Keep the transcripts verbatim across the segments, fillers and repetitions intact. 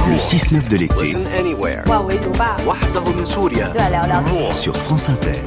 Le six neuf de l'été sur France Inter.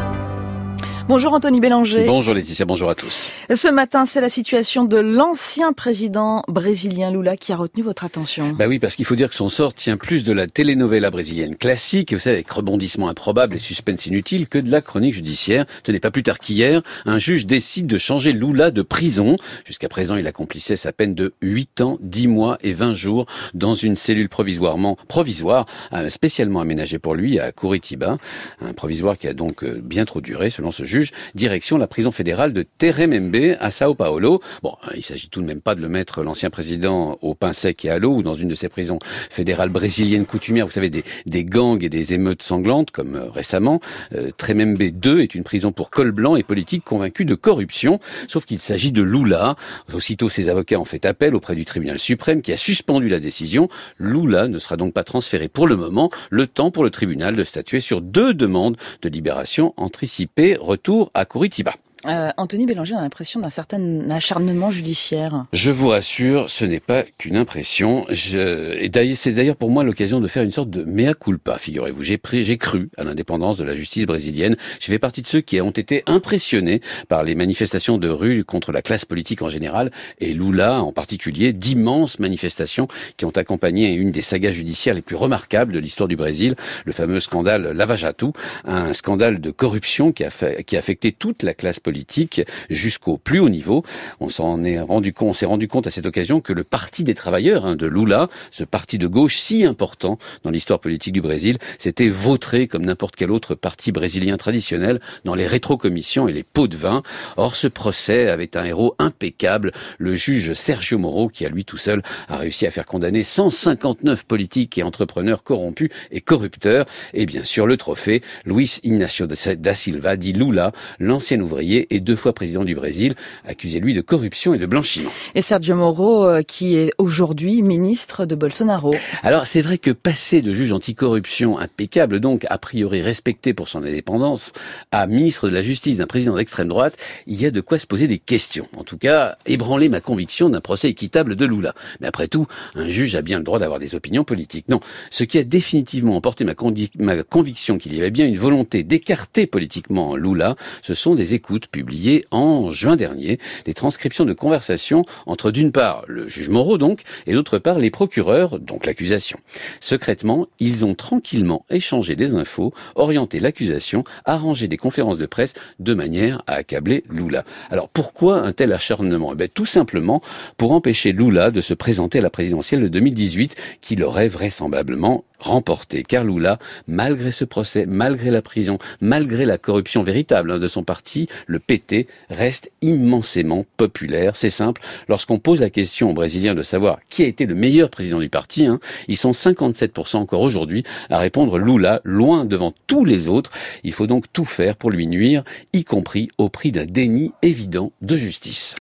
Bonjour Anthony Bélanger. Bonjour Laetitia, bonjour à tous. Ce matin, c'est la situation de l'ancien président brésilien Lula qui a retenu votre attention. Bah oui, parce qu'il faut dire que son sort tient plus de la telenovela brésilienne classique, vous savez, avec rebondissements improbables et suspense inutile, que de la chronique judiciaire. Tenez, pas plus tard qu'hier, un juge décide de changer Lula de prison. Jusqu'à présent, il accomplissait sa peine de huit ans, dix mois et vingt jours dans une cellule provisoirement provisoire, spécialement aménagée pour lui à Curitiba. Un provisoire qui a donc bien trop duré, selon ce juge. Direction la prison fédérale de Tremembé à Sao Paulo. Bon, il s'agit tout de même pas de le mettre, l'ancien président, au pain sec et à l'eau ou dans une de ces prisons fédérales brésiliennes coutumières, vous savez, des, des gangs et des émeutes sanglantes, comme euh, récemment. Euh, Tremembé deux est une prison pour col blanc et politiques convaincus de corruption, sauf qu'il s'agit de Lula. Aussitôt, ses avocats ont fait appel auprès du tribunal suprême qui a suspendu la décision. Lula ne sera donc pas transféré pour le moment, le temps pour le tribunal de statuer sur deux demandes de libération anticipée. Retour à Curitiba. Euh, Anthony Bélanger a l'impression d'un certain acharnement judiciaire. Je vous rassure, ce n'est pas qu'une impression. Je... Et d'ailleurs, c'est d'ailleurs pour moi l'occasion de faire une sorte de mea culpa, figurez-vous. J'ai, pris, j'ai cru à l'indépendance de la justice brésilienne. Je fais partie de ceux qui ont été impressionnés par les manifestations de rue contre la classe politique en général, et Lula en particulier, d'immenses manifestations qui ont accompagné une des sagas judiciaires les plus remarquables de l'histoire du Brésil, le fameux scandale Lava Jato, un scandale de corruption qui a, fait, qui a affecté toute la classe politique politique jusqu'au plus haut niveau. On s'en est rendu compte, on s'est rendu compte à cette occasion que le Parti des travailleurs hein, de Lula, ce parti de gauche si important dans l'histoire politique du Brésil, s'était vautré comme n'importe quel autre parti brésilien traditionnel dans les rétrocommissions et les pots de vin. Or, ce procès avait un héros impeccable, le juge Sergio Moro, qui à lui tout seul a réussi à faire condamner cent cinquante-neuf politiques et entrepreneurs corrompus et corrupteurs. Et bien sûr, le trophée, Luiz Inácio da Silva, dit Lula, l'ancien ouvrier et deux fois président du Brésil, accusé lui de corruption et de blanchiment. Et Sergio Moro, euh, qui est aujourd'hui ministre de Bolsonaro. Alors c'est vrai que passé de juge anticorruption impeccable, donc a priori respecté pour son indépendance, à ministre de la Justice d'un président d'extrême droite, il y a de quoi se poser des questions. En tout cas, ébranler ma conviction d'un procès équitable de Lula. Mais après tout, un juge a bien le droit d'avoir des opinions politiques. Non, ce qui a définitivement emporté ma, condi- ma conviction qu'il y avait bien une volonté d'écarter politiquement Lula, ce sont des écoutes publié en juin dernier, des transcriptions de conversations entre d'une part le juge Moro donc, et d'autre part les procureurs, donc l'accusation. Secrètement, ils ont tranquillement échangé des infos, orienté l'accusation, arrangé des conférences de presse de manière à accabler Lula. Alors pourquoi un tel acharnement ? Eh bien, tout simplement pour empêcher Lula de se présenter à la présidentielle de deux mille dix-huit, qu'il aurait vraisemblablement remporté. Car Lula, malgré ce procès, malgré la prison, malgré la corruption véritable hein, de son parti, le P T reste immensément populaire. C'est simple, lorsqu'on pose la question aux Brésiliens de savoir qui a été le meilleur président du parti, hein, ils sont cinquante-sept pour cent encore aujourd'hui à répondre Lula, loin devant tous les autres. Il faut donc tout faire pour lui nuire, y compris au prix d'un déni évident de justice.